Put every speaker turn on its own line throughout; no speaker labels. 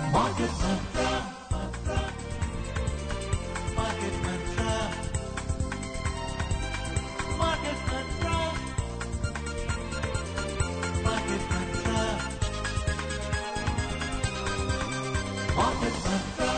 Market Mantra. Market Mantra. Market Mantra. Market Mantra. Market Mantra.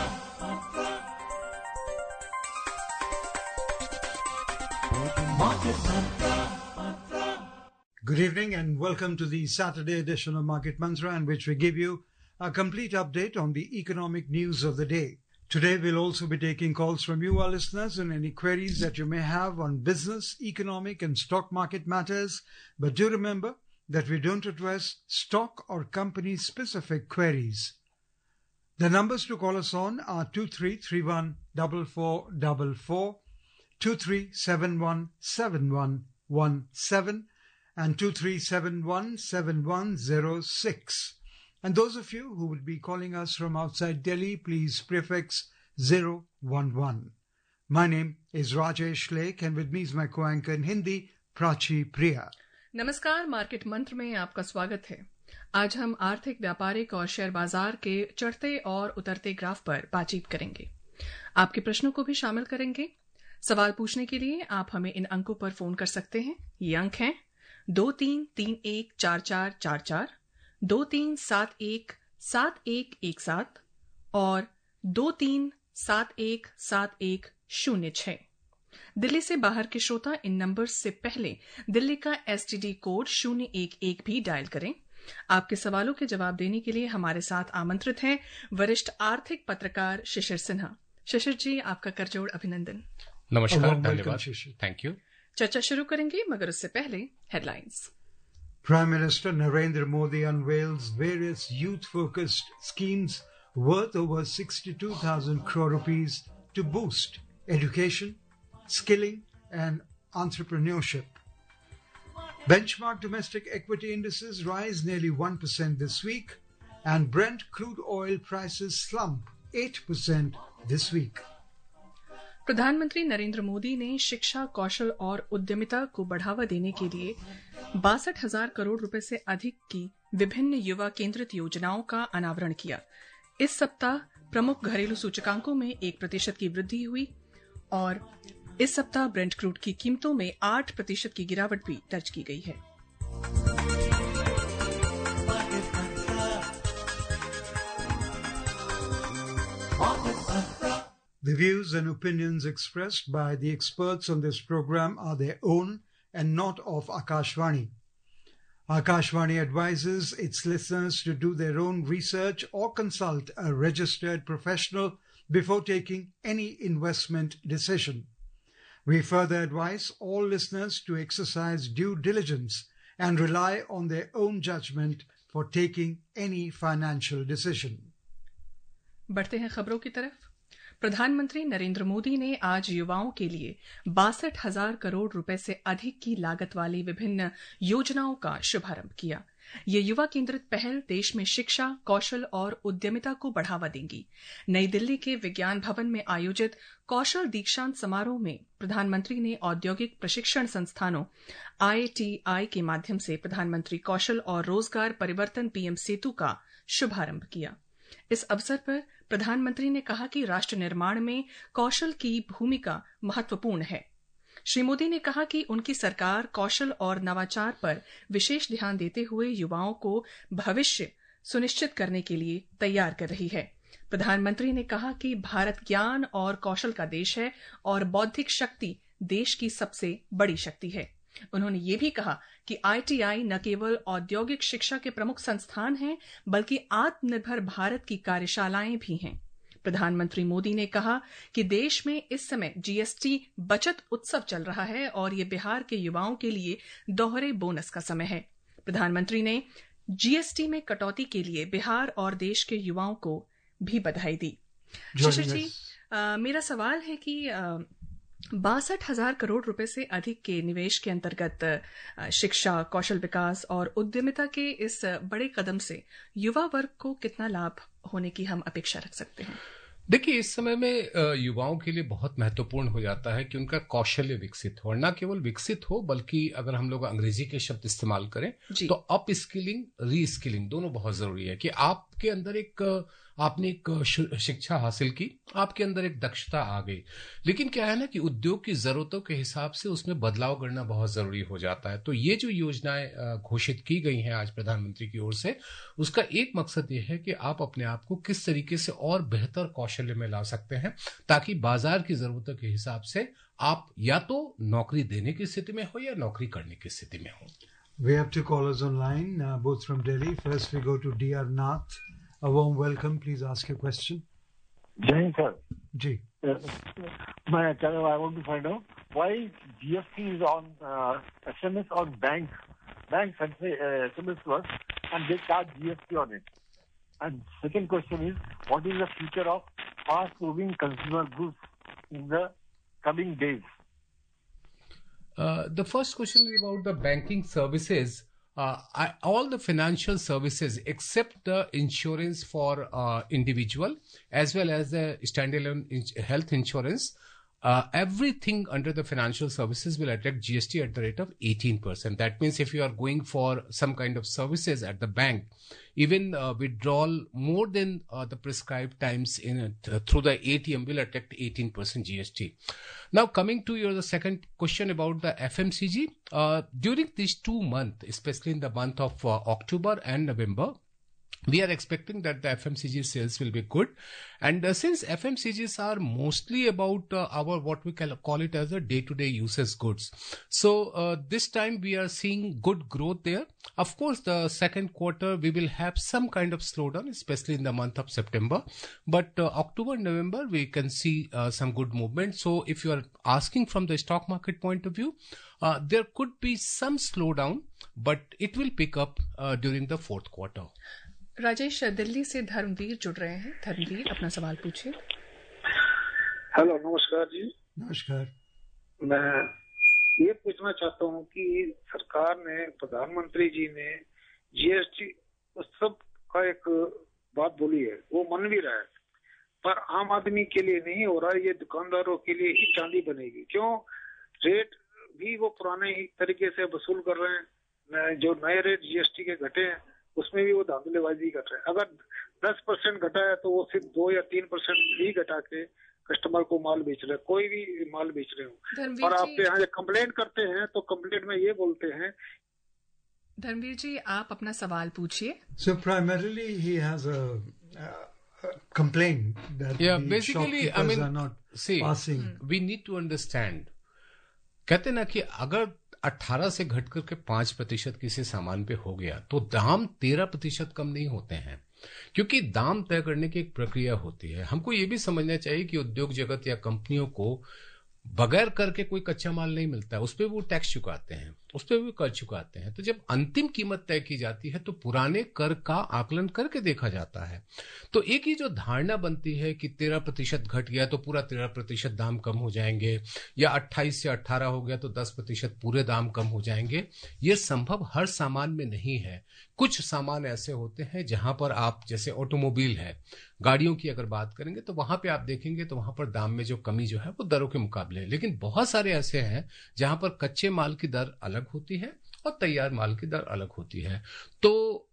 Market Mantra.
Good evening and welcome to the Saturday edition of Market Mantra, in which we give you a complete update on the economic news of the day. Today we'll also be taking calls from you, our listeners, and any queries that you may have on business, economic and stock market matters. But do remember that we don't address stock or company specific queries. The numbers to call us on are 2331 4444, 2371 7117 and 2371 7106. And those of you who will be calling us from outside Delhi, please prefix 011. My name is Rajesh Lake and with me is my co-anchor in Hindi, Prachi Priya.
नमस्कार, market Mantra में आपका स्वागत है। आज हम आर्थिक, व्यापारिक और शेयर बाजार के चढ़ते और उतरते ग्राफ पर बातचीत करेंगे। आपके प्रश्नों को भी शामिल करेंगे। सवाल पूछने के लिए आप हमें इन अंकों पर फोन कर सकते हैं। ये अंक हैं 23314444, 23717117 और 23717106। दिल्ली से बाहर के श्रोता इन नंबर्स से पहले दिल्ली का एसटीडी कोड 011 भी डायल करें। आपके सवालों के जवाब देने के लिए हमारे साथ आमंत्रित हैं वरिष्ठ आर्थिक पत्रकार शिशिर सिन्हा। शिशिर जी, आपका करजोड़ अभिनंदन।
नमस्कार, धन्यवाद, थैंक यू।
चर्चा शुरू करेंगे, मगर उससे पहले headlines.
Prime Minister Narendra Modi unveils various youth-focused schemes worth over 62,000 crore rupees to boost education, skilling and entrepreneurship. Benchmark domestic equity indices rise nearly 1% this week and Brent crude oil prices slump 8% this week.
प्रधानमंत्री नरेंद्र मोदी ने शिक्षा, कौशल और उद्यमिता को बढ़ावा देने के लिए 62,000 करोड़ रुपए से अधिक की विभिन्न युवा केंद्रित योजनाओं का अनावरण किया। इस सप्ताह प्रमुख घरेलू सूचकांकों में 1% की वृद्धि हुई और इस सप्ताह ब्रेंट क्रूड की कीमतों में 8% की गिरावट भी दर्ज की गई है।
The views and opinions expressed by the experts on this program are their own and not of Akashvani. Akashvani advises its listeners to do their own research or consult a registered professional before taking any investment decision. We further advise all listeners to exercise due diligence and rely on their own judgment for taking any financial decision.
बढ़ते हैं खबरों की तरफ। प्रधानमंत्री नरेंद्र मोदी ने आज युवाओं के लिए 62,000 करोड़ रुपए से अधिक की लागत वाली विभिन्न योजनाओं का शुभारंभ किया। ये युवा केंद्रित पहल देश में शिक्षा, कौशल और उद्यमिता को बढ़ावा देंगी। नई दिल्ली के विज्ञान भवन में आयोजित कौशल दीक्षांत समारोह में प्रधानमंत्री ने औद्योगिक प्रशिक्षण संस्थानों ITI के माध्यम से प्रधानमंत्री कौशल और रोजगार परिवर्तन PM सेतु का शुभारंभ किया। इस अवसर पर प्रधानमंत्री ने कहा कि राष्ट्र निर्माण में कौशल की भूमिका महत्वपूर्ण है। श्री मोदी ने कहा कि उनकी सरकार कौशल और नवाचार पर विशेष ध्यान देते हुए युवाओं को भविष्य सुनिश्चित करने के लिए तैयार कर रही है। प्रधानमंत्री ने कहा कि भारत ज्ञान और कौशल का देश है और बौद्धिक शक्ति देश की सबसे बड़ी शक्ति है। उन्होंने ये भी कहा कि ITI न केवल औद्योगिक शिक्षा के प्रमुख संस्थान हैं, बल्कि आत्मनिर्भर भारत की कार्यशालाएं भी हैं। प्रधानमंत्री मोदी ने कहा कि देश में इस समय GST बचत उत्सव चल रहा है और ये बिहार के युवाओं के लिए दोहरे बोनस का समय है। प्रधानमंत्री ने GST में कटौती के लिए बिहार और देश के युवाओं को भी बधाई दी। शिशिर जी, मेरा सवाल है कि 62,000 करोड़ रुपए से अधिक के निवेश के अंतर्गत शिक्षा, कौशल विकास और उद्यमिता के इस बड़े कदम से युवा वर्ग को कितना लाभ होने की हम अपेक्षा रख सकते हैं?
देखिए, इस समय में युवाओं के लिए बहुत महत्वपूर्ण हो जाता है कि उनका कौशल्य विकसित हो, और न केवल विकसित हो बल्कि अगर हम लोग अंग्रेजी के शब्द इस्तेमाल करें तो अप स्किलिंग, री स्किलिंग दोनों बहुत जरूरी है कि आप आपके अंदर आपने एक शिक्षा हासिल की, आपके अंदर एक दक्षता आ गई, लेकिन क्या है ना कि उद्योग की जरूरतों के हिसाब से उसमें बदलाव करना बहुत जरूरी हो जाता है। तो ये जो योजनाएं घोषित की गई हैं आज प्रधानमंत्री की ओर से, उसका एक मकसद ये है कि आप अपने आप को किस तरीके से और बेहतर कौशल्य में ला सकते हैं, ताकि बाजार की जरूरतों के हिसाब से आप या तो नौकरी देने की स्थिति में हो या नौकरी करने की स्थिति में हो।
We have two callers online, both from Delhi. First, we go to D.R. Nath. A warm welcome. Please ask your question.
Jai sir.
Ji.
I want to find out why GST is on SMS on banks SMS work and they charge GST on it. And second question is, what is the future of fast-moving consumer goods in the coming days?
The first question is about the banking services. All the financial services except the insurance for individual as well as the standalone health insurance, everything under the financial services will attract GST at the rate of 18%. That means if you are going for some kind of services at the bank, even withdrawal more than the prescribed times through the ATM will attract 18% GST. Now coming to the second question about the FMCG, during these 2 months, especially in the month of October and November, we are expecting that the FMCG sales will be good. And since FMCGs are mostly about our what we call it as a day-to-day uses goods. So this time we are seeing good growth there. Of course, the second quarter we will have some kind of slowdown, especially in the month of September. But October and November we can see some good movement. So if you are asking from the stock market point of view, there could be some slowdown, but it will pick up during the fourth quarter.
Rajesh, Delhi से धर्मवीर जुड़ रहे हैं। धर्मवीर, अपना सवाल पूछिए।
Hello, नमस्कार जी।
नमस्कार।
मैं ये पूछना चाहता हूँ कि सरकार ने, प्रधानमंत्री जी ने जीएसटी उत्सव का एक बात बोली है, वो मन भी रहा है, पर आम आदमी के लिए नहीं हो रहा है, ये दुकानदारों के लिए ही चांदी बनेगी। क्यों? रेट भी वो पुराने ही तरीके से वसूल कर रहे हैं, जो नए रेट जीएसटी के घटे हैं उसमें भी वो धांधलेबाजी कर रहे हैं। अगर 10% घटा है तो वो सिर्फ 2 या 3% ही घटा के कस्टमर को माल बेच रहे हैं, कोई भी माल बेच रहे हो। और आप यहाँ कंप्लेंट करते हैं तो कंप्लेंट में ये बोलते हैं।
धर्मवीर जी, आप अपना सवाल पूछिए।
So primarily he has a complaint that the shopkeepers are not passing.
We need to understand. कहते ना कि अगर 18 से घट करके 5% किसी सामान पे हो गया तो दाम 13% कम नहीं होते हैं, क्योंकि दाम तय करने की एक प्रक्रिया होती है। हमको ये भी समझना चाहिए कि उद्योग जगत या कंपनियों को बगैर कर के कोई कच्चा माल नहीं मिलता है, उस पर वो टैक्स चुकाते हैं, उस पर भी कर चुकाते हैं। तो जब अंतिम कीमत तय की जाती है तो पुराने कर का आकलन करके देखा जाता है। तो एक ही जो धारणा बनती है कि 13% घट गया तो पूरा 13% दाम कम हो जाएंगे, या 28 से 18 हो गया तो 10% पूरे दाम कम हो जाएंगे, ये संभव हर सामान में नहीं है। कुछ सामान ऐसे होते हैं जहां पर आप, जैसे ऑटोमोबाइल है, गाड़ियों की अगर बात करेंगे तो वहां पे आप देखेंगे तो वहां पर दाम में जो कमी जो है वो दरों के मुकाबले है। लेकिन बहुत सारे ऐसे हैं जहां पर कच्चे माल की दर अलग होती है और तैयार माल की दर अलग होती है। तो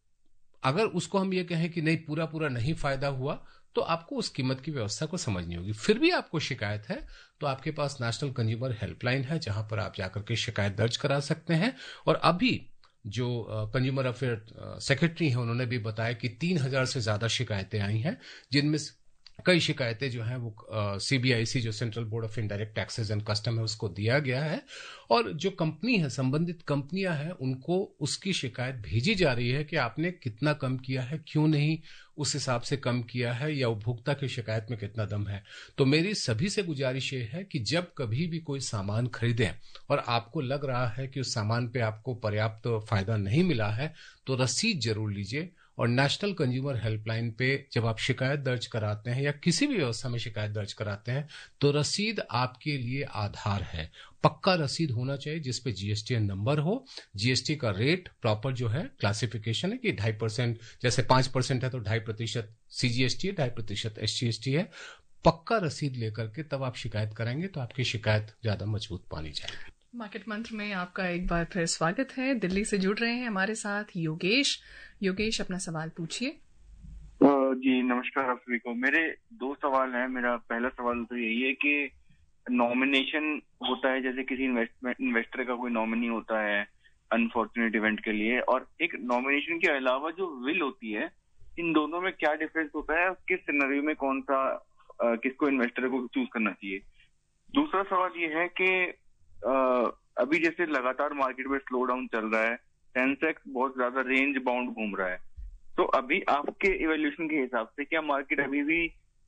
अगर उसको हम ये कहें कि नहीं पूरा नहीं फायदा हुआ, तो आपको उस कीमत की व्यवस्था को समझनी होगी। फिर भी आपको शिकायत है तो आपके पास नेशनल कंज्यूमर हेल्पलाइन है, जहां पर आप जाकर के शिकायत दर्ज करा सकते हैं। और अभी जो कंज्यूमर अफेयर सेक्रेटरी हैं उन्होंने भी बताया कि 3000 से ज्यादा शिकायतें आई हैं, जिनमें कई शिकायतें जो हैं वो सीबीआईसी, जो central board of indirect taxes and custom है, उसको दिया गया है। और जो कंपनी है, संबंधित कंपनियां हैं, उनको उसकी शिकायत भेजी जा रही है कि आपने कितना कम किया है, क्यों नहीं उस हिसाब से कम किया है, या उपभोक्ता की शिकायत में कितना दम है। तो मेरी सभी से गुजारिश ये है कि जब कभी भी कोई सामान खरीदें और आपको लग रहा है कि उस सामान पे आपको पर्याप्त फायदा नहीं मिला है, तो रसीद जरूर लीजिए। और नेशनल कंज्यूमर हेल्पलाइन पे जब आप शिकायत दर्ज कराते हैं या किसी भी व्यवस्था में शिकायत दर्ज कराते हैं, तो रसीद आपके लिए आधार है। पक्का रसीद होना चाहिए जिसपे जीएसटीएन नंबर हो, जीएसटी का रेट प्रॉपर जो है क्लासिफिकेशन है कि 2.5%, जैसे 5% है तो 2.5% सीजीएसटी है, 2.5% एसजीएसटी है। पक्का रसीद लेकर के तब आप शिकायत कराएंगे तो आपकी शिकायत ज्यादा मजबूत मानी जाएगी।
मार्केट मंत्र में आपका एक बार फिर स्वागत है। दिल्ली से जुड़ रहे हैं हमारे साथ योगेश। योगेश, अपना सवाल पूछिए।
जी नमस्कार आप सभी को। मेरे दो सवाल हैं। मेरा पहला सवाल तो यही है कि नॉमिनेशन होता है, जैसे किसी इन्वेस्टर का कोई नॉमिनी होता है अनफॉर्चुनेट इवेंट के लिए, और एक नॉमिनेशन के अलावा जो विल होती है, इन दोनों में क्या डिफरेंस होता है? किस सिनेरियो में कौन सा किसको इन्वेस्टर को चूज करना चाहिए? दूसरा सवाल ये है कि अभी जैसे लगातार मार्केट में स्लो डाउन चल रहा है, सेंसेक्स बहुत ज्यादा रेंज बाउंड घूम रहा है, तो अभी आपके इवैल्यूएशन के हिसाब से क्या मार्केट अभी भी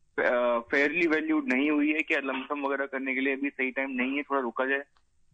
फेयरली वैल्यूड नहीं हुई है? क्या लमसम वगैरह करने के लिए अभी सही टाइम नहीं है, थोड़ा रुका जाए?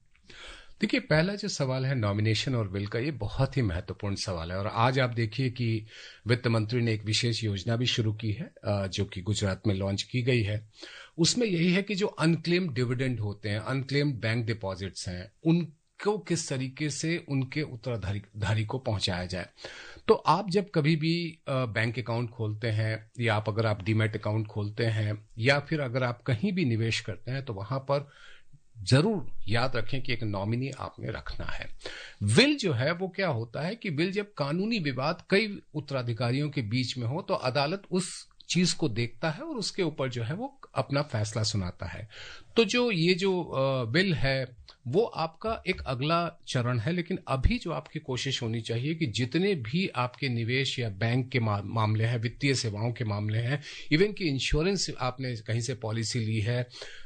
देखिए, पहला जो सवाल है नॉमिनेशन और विल का, ये बहुत ही महत्वपूर्ण सवाल है। और आज आप देखिए कि वित्त मंत्री ने एक विशेष योजना भी शुरू की है, जो कि गुजरात में लॉन्च की गई है। उसमें यही है कि जो अनक्लेम्ड डिविडेंड होते हैं, अनक्लेम्ड बैंक डिपॉजिट्स हैं, उनको किस तरीके से उनके उत्तराधिकारी को पहुंचाया जाए। तो आप जब कभी भी बैंक अकाउंट खोलते हैं, या अगर आप डीमैट अकाउंट खोलते हैं, या फिर अगर आप कहीं भी निवेश करते हैं, तो वहां पर जरूर याद रखें कि एक नॉमिनी आपने रखना है। विल जो है वो क्या होता है कि विल जब कानूनी विवाद कई उत्तराधिकारियों के बीच में हो, तो अदालत उस चीज को देखता है और उसके ऊपर जो है वो अपना फैसला सुनाता है। तो जो विल है वो आपका एक अगला चरण है। लेकिन अभी जो आपकी कोशिश होनी चाहिए कि जितने भी आपके निवेश या बैंक के मामले हैं, वित्तीय सेवाओं के मामले हैं, इवन कि इंश्योरेंस आपने कहीं से पॉलिसी ली है,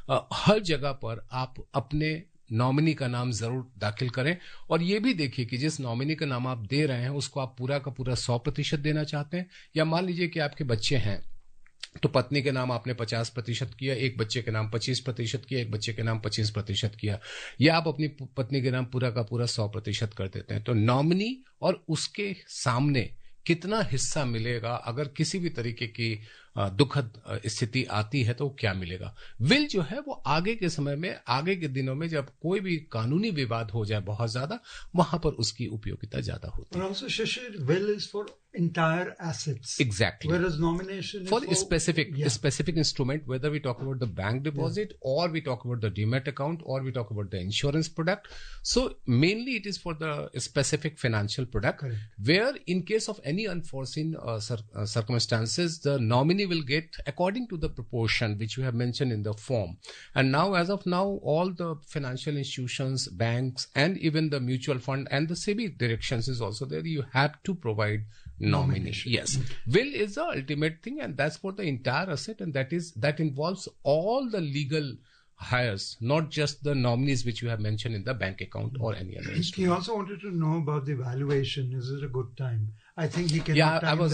हर जगह पर आप अपने नॉमिनी का नाम जरूर दाखिल करें। और ये भी देखिए कि जिस नॉमिनी का नाम आप दे रहे हैं उसको आप पूरा का पूरा 100% देना चाहते हैं, या मान लीजिए कि आपके बच्चे हैं तो पत्नी के नाम आपने 50% किया, एक बच्चे के नाम 25% किया, एक बच्चे के नाम 25% किया, या आप अपनी पत्नी के नाम पूरा का पूरा 100% कर देते हैं। तो नॉमिनी और उसके सामने कितना हिस्सा मिलेगा, अगर किसी भी तरीके की दुखद स्थिति आती है तो क्या मिलेगा। विल जो है वो आगे के समय में, आगे के दिनों में जब कोई भी कानूनी विवाद हो जाए बहुत ज्यादा, वहां पर उसकी उपयोगिता ज्यादा होती है।
And also, Shishir, will is for entire assets.
Exactly.
Whereas nomination is
for specific instrument, whether we talk about the bank deposit, or we talk about the demat account, or we talk about the insurance product. So mainly it is for the specific financial product.
Correct.
Where in case of any unforeseen circumstances, the nominee will get according to the proportion which you have mentioned in the form. And now, as of now, all the financial institutions, banks, and even the mutual fund and the SEBI directions is also there. You have to provide nomination. Yes. Will is the ultimate thing, and that's for the entire asset, and that involves all the legal hires, not just the nominees which you have mentioned in the bank account or any other instrument.
He also wanted to know about the valuation. Is it a good time? I think he can.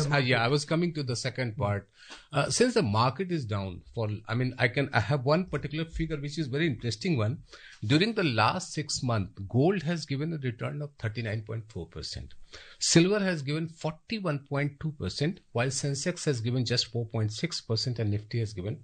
I was coming to the second part. Since the market is down I have one particular figure which is very interesting one. During the last 6 months, gold has given a return of 39.4%. Silver has given 41.2%, while Sensex has given just 4.6% and Nifty has given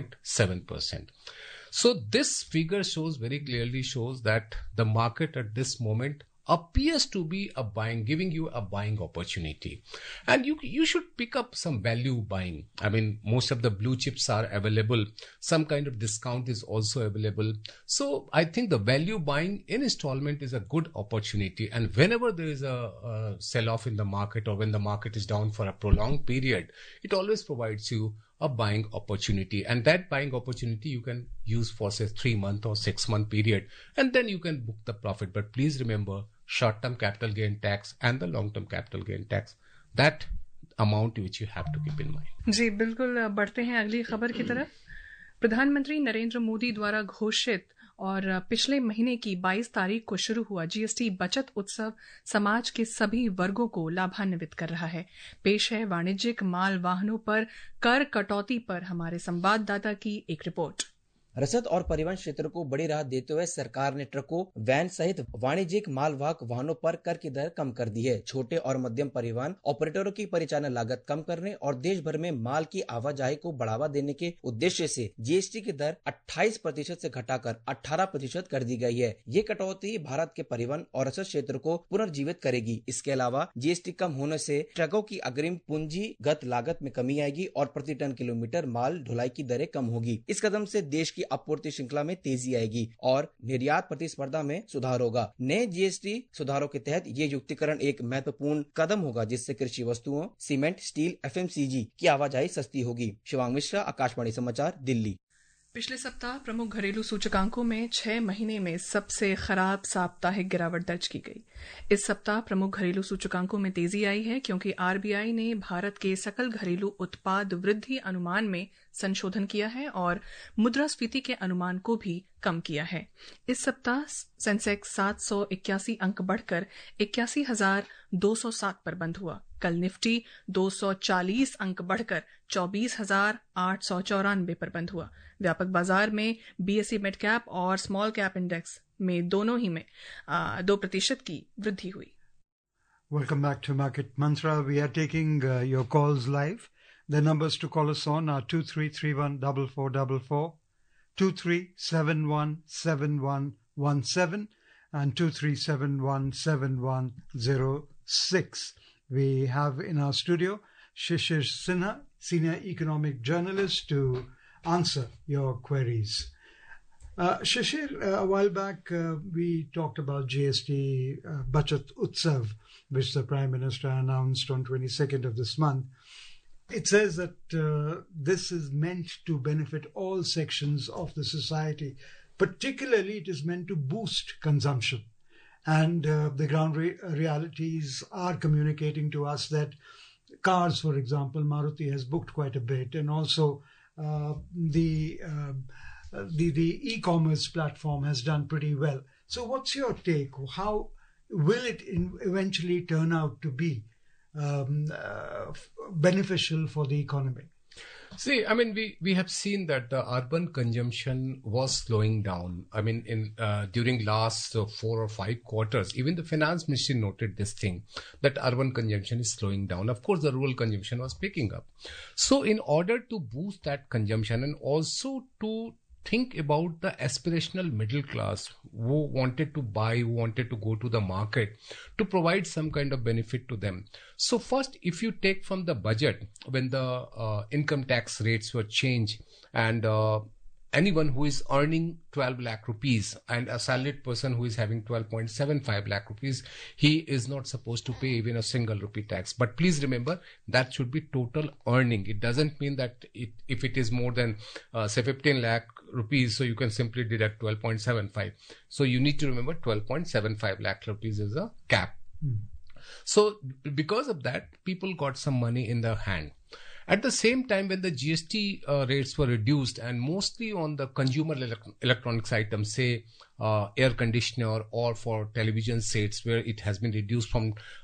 3.7%. So this figure very clearly shows that the market at this moment appears to be giving you a buying opportunity. And you should pick up some value buying. I mean, most of the blue chips are available. Some kind of discount is also available. So I think the value buying in installment is a good opportunity. And whenever there is a sell-off in the market, or when the market is down for a prolonged period, it always provides you a buying opportunity, and that buying opportunity you can use for say 3-month or 6-month period, and then you can book the profit. But please remember short-term capital gain tax and the long-term capital gain tax, that amount which you have to keep in mind.
जी बिल्कुल, बढ़ते हैं अगली खबर की तरफ। प्रधानमंत्री नरेंद्र मोदी द्वारा घोषित और पिछले महीने की 22 तारीख को शुरू हुआ जीएसटी बचत उत्सव समाज के सभी वर्गों को लाभान्वित कर रहा है। पेश है वाणिज्यिक माल वाहनों पर कर कटौती पर हमारे संवाददाता की एक रिपोर्ट।
रसद और परिवहन क्षेत्र को बड़ी राहत देते हुए सरकार ने ट्रकों, वैन सहित वाणिज्यिक मालवाहक वाहनों पर कर की दर कम कर दी है। छोटे और मध्यम परिवहन ऑपरेटरों की परिचालन लागत कम करने और देश भर में माल की आवाजाही को बढ़ावा देने के उद्देश्य से जीएसटी की दर 28% से घटाकर 18% कर दी गई है। ये कटौती भारत के परिवहन और रसद क्षेत्र को पुनर्जीवित करेगी। इसके अलावा जीएसटी कम होने से ट्रकों की अग्रिम पूंजीगत लागत में कमी आएगी और प्रति टन किलोमीटर माल ढुलाई की दरें कम होगी। इस कदम से देश की की आपूर्ति श्रृंखला में तेजी आएगी और निर्यात प्रतिस्पर्धा में सुधार होगा। नए जीएसटी सुधारों के तहत ये युक्तिकरण एक महत्वपूर्ण कदम होगा, जिससे कृषि वस्तुओं, सीमेंट, स्टील, एफएमसीजी की आवाजाही सस्ती होगी। शिवांग मिश्रा, आकाशवाणी समाचार, दिल्ली।
पिछले सप्ताह प्रमुख घरेलू सूचकांकों में 6 महीने में सबसे खराब साप्ताहिक गिरावट दर्ज की गई। इस सप्ताह प्रमुख घरेलू सूचकांकों में तेजी आई है क्योंकि आरबीआई ने भारत के सकल घरेलू उत्पाद वृद्धि अनुमान में संशोधन किया है और मुद्रास्फीति के अनुमान को भी कम किया है। इस सप्ताह सेंसेक्स 781 अंक बढ़कर 81,207 पर बंद हुआ। कल निफ्टी 240 अंक बढ़कर 24,894 पर बंद हुआ। व्यापक बाजार में बीएसई मिड कैप और स्मॉल कैप इंडेक्स में दोनों ही में 2% की वृद्धि हुई।
Welcome back to Market Mantra. We are taking your calls live. The numbers to call us on are 2331-4444, 2371-7117 and 2371-7106. We have in our studio Shishir Sinha, Senior Economic Journalist, to answer your queries. Shishir, a while back we talked about GST Bachat Utsav, which the Prime Minister announced on 22nd of this month. It says that this is meant to benefit all sections of the society. Particularly, it is meant to boost consumption. And the ground realities are communicating to us that cars, for example, Maruti has booked quite a bit, and also the e-commerce platform has done pretty well. So what's your take? How will it eventually turn out to be beneficial for the economy?
See, I mean, we have seen that the urban consumption was slowing down. I mean, during last 4 or 5 quarters, even the finance ministry noted this thing, that urban consumption is slowing down. Of course, the rural consumption was picking up. So in order to boost that consumption and also to think about the aspirational middle class who wanted to buy, who wanted to go to the market, to provide some kind of benefit to them. So first, if you take from the budget, when the income tax rates were changed and anyone who is earning 12 lakh rupees and a salaried person who is having 12.75 lakh rupees, he is not supposed to pay even a single rupee tax. But please remember, that should be total earning. It doesn't mean that if it is more than say 15 lakh rupees, so you can simply deduct 12.75. So you need to remember 12.75 lakh rupees is a cap. So because of that, people got some money in their hand. At the same time, when the GST rates were reduced, and mostly on the consumer electronics items, say air conditioner or for television sets, where it has been reduced from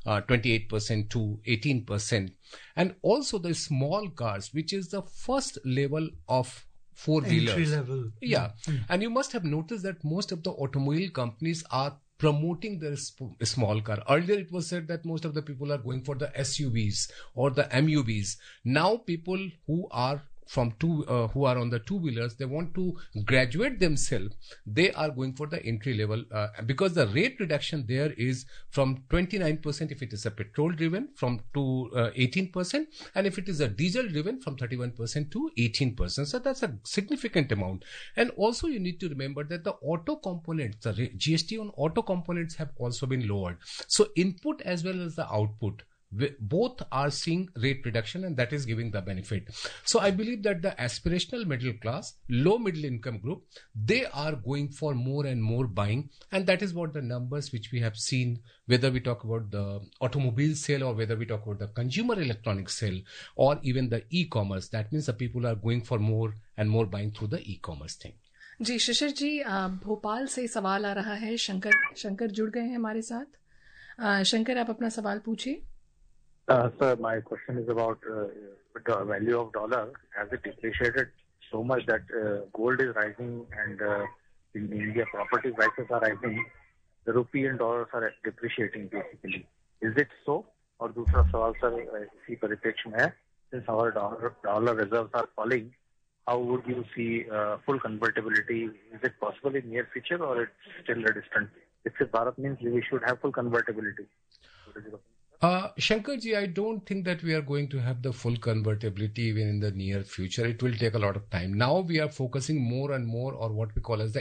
28% to 18%, and also the small cars, which is the first level of four-wheelers.
Entry level.
Yeah. And you must have noticed that most of the automobile companies are promoting their small car. Earlier it was said that most of the people are going for the SUVs or the MUVs. Now people who are who are on the two-wheelers, they want to graduate themselves. They are going for the entry level because the rate reduction there is from 29% if it is a petrol driven to 18%, and if it is a diesel driven from 31% to 18%. So that's a significant amount. And also you need to remember that the auto components, the GST on auto components have also been lowered. So input as well as the output, both are seeing rate reduction, and that is giving the benefit. So I believe that the aspirational middle class, low middle income group, they are going for more and more buying, and that is what the numbers which we have seen, whether we talk about the automobile sale or whether we talk about the consumer electronics sale or even the e-commerce, that means the people are going for more and more buying through the e-commerce thing.
जी शिशिर जी, भोपाल से सवाल आ रहा है। शंकर जुड़ गए हैं हमारे साथ। शंकर, आप अपना सवाल पूछिए।
Sir, my question is about the value of dollar. Has it depreciated so much that gold is rising and in India property prices are rising? The rupee and dollars are depreciating basically. Is it so? और दूसरा सवाल sir इसी परिप्रेक्ष्य में है, since our dollar reserves are falling, how would you see full convertibility? Is it possible in near future or it's still a distant? If Bharat means we should have full convertibility.
Shankarji, I don't think that we are going to have the full convertibility even in the near future. It will take a lot of time. Now we are focusing more and more on what we call as the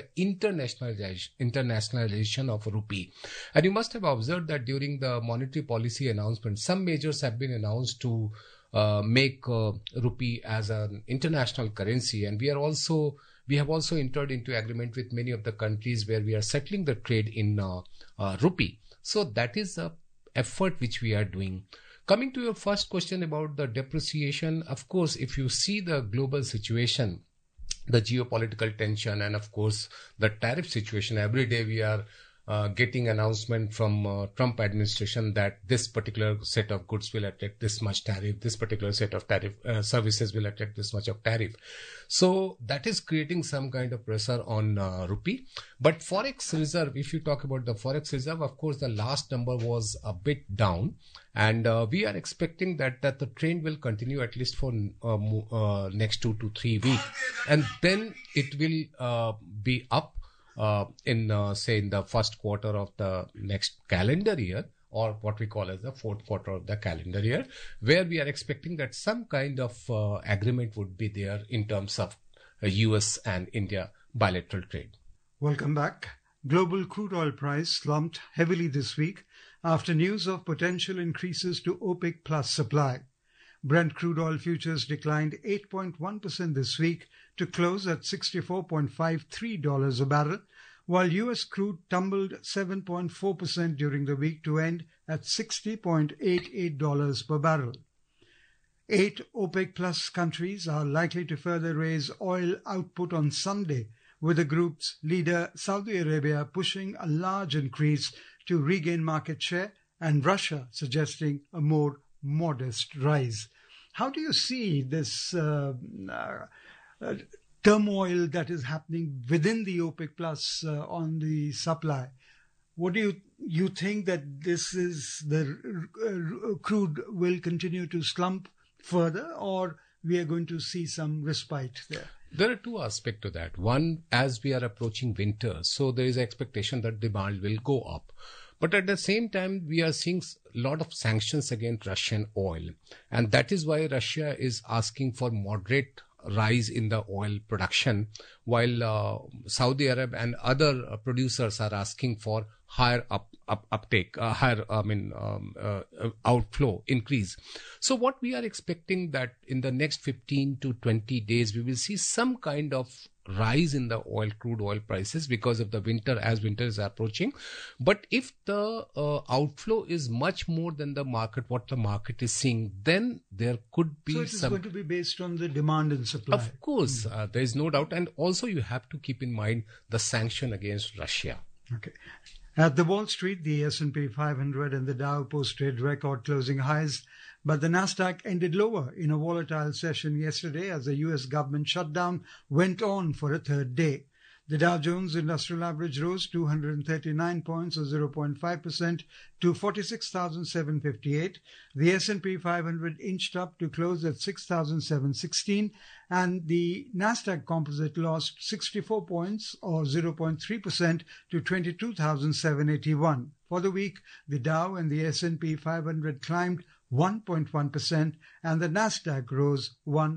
internationalization of rupee. And you must have observed that during the monetary policy announcement, some measures have been announced to make rupee as an international currency. And we have also entered into agreement with many of the countries where we are settling the trade in rupee. So that is a effort which we are doing. Coming to your first question about the depreciation, of course, if you see the global situation, the geopolitical tension, and of course the tariff situation, every day we are getting announcement from Trump administration that this particular set of goods will attract this much tariff, this particular set of tariff services will attract this much of tariff. So that is creating some kind of pressure on rupee. But forex reserve, if you talk about the forex reserve, of course the last number was a bit down, and we are expecting that the trend will continue at least for next 2 to 3 weeks, and then it will be up in the first quarter of the next calendar year, or what we call as the fourth quarter of the calendar year, where we are expecting that some kind of agreement would be there in terms of US and India bilateral trade.
Welcome back. Global crude oil price slumped heavily this week after news of potential increases to OPEC plus supply. Brent crude oil futures declined 8.1% this week to close at $64.53 a barrel, while US crude tumbled 7.4% during the week to end at $60.88 per barrel. 8 OPEC plus countries are likely to further raise oil output on Sunday, with the group's leader Saudi Arabia pushing a large increase to regain market share and Russia suggesting a more modest rise. How do you see this turmoil that is happening within the OPEC plus on the supply? What do you think that this is the crude will continue to slump further, or we are going to see some respite there?
There are two aspects to that. One, as we are approaching winter, so there is an expectation that demand will go up. But at the same time, we are seeing a lot of sanctions against Russian oil. And that is why Russia is asking for moderate rise in the oil production, while Saudi Arabia and other producers are asking for higher outflow increase. So what we are expecting that in the next 15 to 20 days, we will see some kind of rise in the crude oil prices because of the winter, as winter is approaching. But if the outflow is much more than what the market is seeing, then there could be
So it is going to be based on the demand and supply.
Of course, there is no doubt. And also you have to keep in mind the sanction against Russia.
Okay. At the Wall Street, the S&P 500 and the Dow posted record closing highs, but the Nasdaq ended lower in a volatile session yesterday as the U.S. government shutdown went on for a third day. The Dow Jones Industrial Average rose 239 points or 0.5% to 46,758. The S&P 500 inched up to close at 6,716, and the Nasdaq Composite lost 64 points or 0.3% to 22,781. For the week, the Dow and the S&P 500 climbed 1.1% and the Nasdaq rose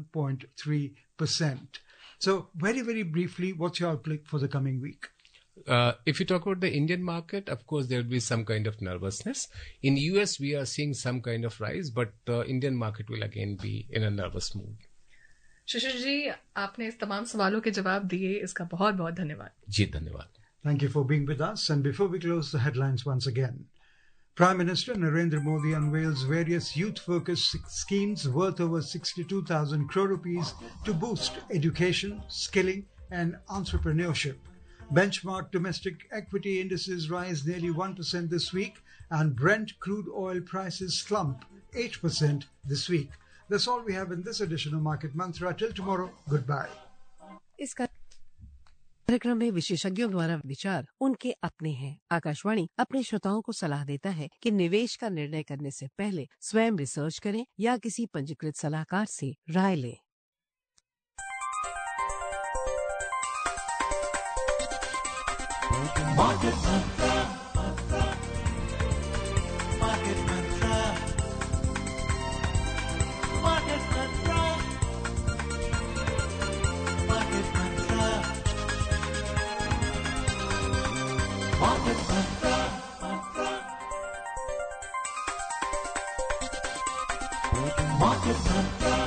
1.3%. So very, very briefly, what's your outlook for the coming week?
If you talk about the Indian market, of course, there will be some kind of nervousness. In US, we are seeing some kind of rise, but the Indian market will again be in a nervous mood.
शिशिर जी, आपने इस तमाम सवालों के जवाब दिए, इसका बहुत बहुत धन्यवाद.
जी, धन्यवाद.
Thank you for being with us. And before we close the headlines once again, Prime Minister Narendra Modi unveils various youth-focused schemes worth over 62,000 crore rupees to boost education, skilling and entrepreneurship. Benchmark domestic equity indices rise nearly 1% this week, and Brent crude oil prices slump 8% this week. That's all we have in this edition of Market Mantra. Till tomorrow, goodbye.
इस कार्यक्रम में विशेषज्ञों द्वारा विचार उनके अपने हैं। आकाशवाणी अपने श्रोताओं को सलाह देता है कि निवेश का निर्णय करने से पहले स्वयं रिसर्च करें या किसी पंजीकृत सलाहकार से राय लें।
Market Mantra. Market Mantra. Market Mantra.